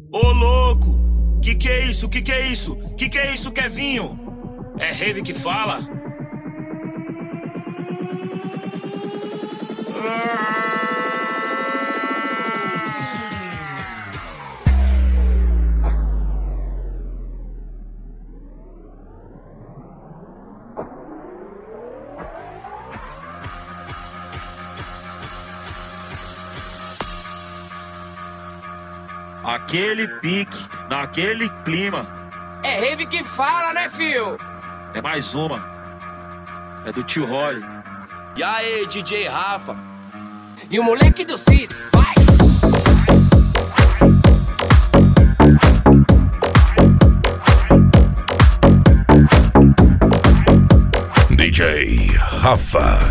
Ô louco, que é isso? Que é isso? Que é isso, Kevinho? É rave que fala? Aquele pique, naquele clima. É rave que fala, né, fio? É mais uma. É do tio Holly. E aí, DJ Rafa? E o moleque do Cid, vai! DJ Rafa.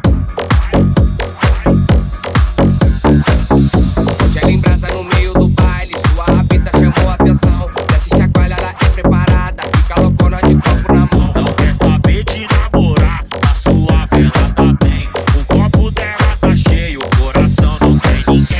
Gela em brasa no meio do baile, sua rabita chamou a atenção. Desce chacoalha, ela é preparada, fica loucona de copo na mão. Não quer saber de namorar, a sua vela tá bem. O copo dela tá cheio, o coração não tem ninguém.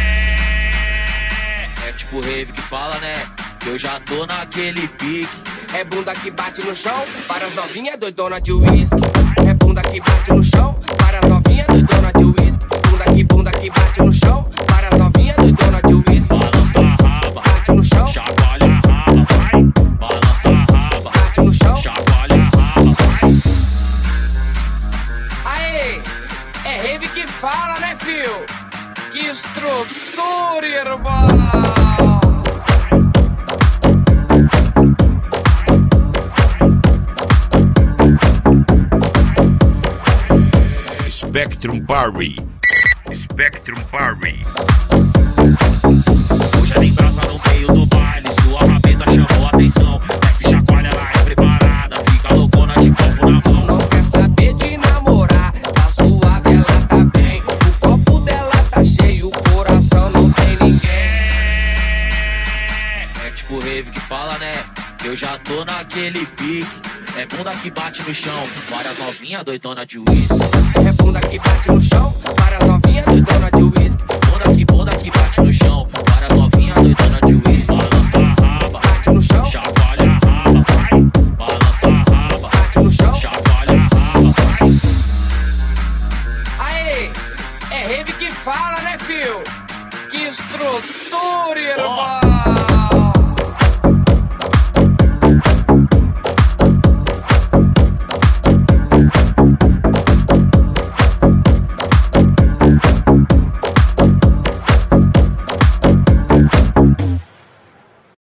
É tipo rave que fala, né? Eu já tô naquele pique. É bunda que bate no chão, para as novinhas doidona de uísque. É bunda que bate no chão, para as novinhas doidona de uísque. Bunda que bate no chão, para as novinhas doidona de uísque. Balança a raba, bate no chão, chacoalha a raba, vai. Balança a raba, bate no chão, chacoalha a raba, vai. Aê, é rave que fala, né, fio? Que estrutura, irmão! Spectrum Party. Spectrum Party. Hoje ela em brasa no meio do baile, sua rabeta chamou a atenção. Desce chacoalha, ela é preparada, fica loucona de copo na mão. Não quer saber de namorar, tá suave, ela tá bem. O copo dela tá cheio, o coração não tem ninguém. É tipo rave que fala, né? Eu já tô naquele pique. É bunda que bate no chão, várias novinhas doidona de uísque. É bunda que bate no chão, para as novinhas doidona de uísque. Bunda que bate no chão, várias novinhas doidona de uísque. Balança a raba, bate no chão, chacoalha a raba, vai. Balança a raba, bate no chão, chacoalha a raba, vai. Aê, é rave que fala, né, fio? Que estrutura, irmão!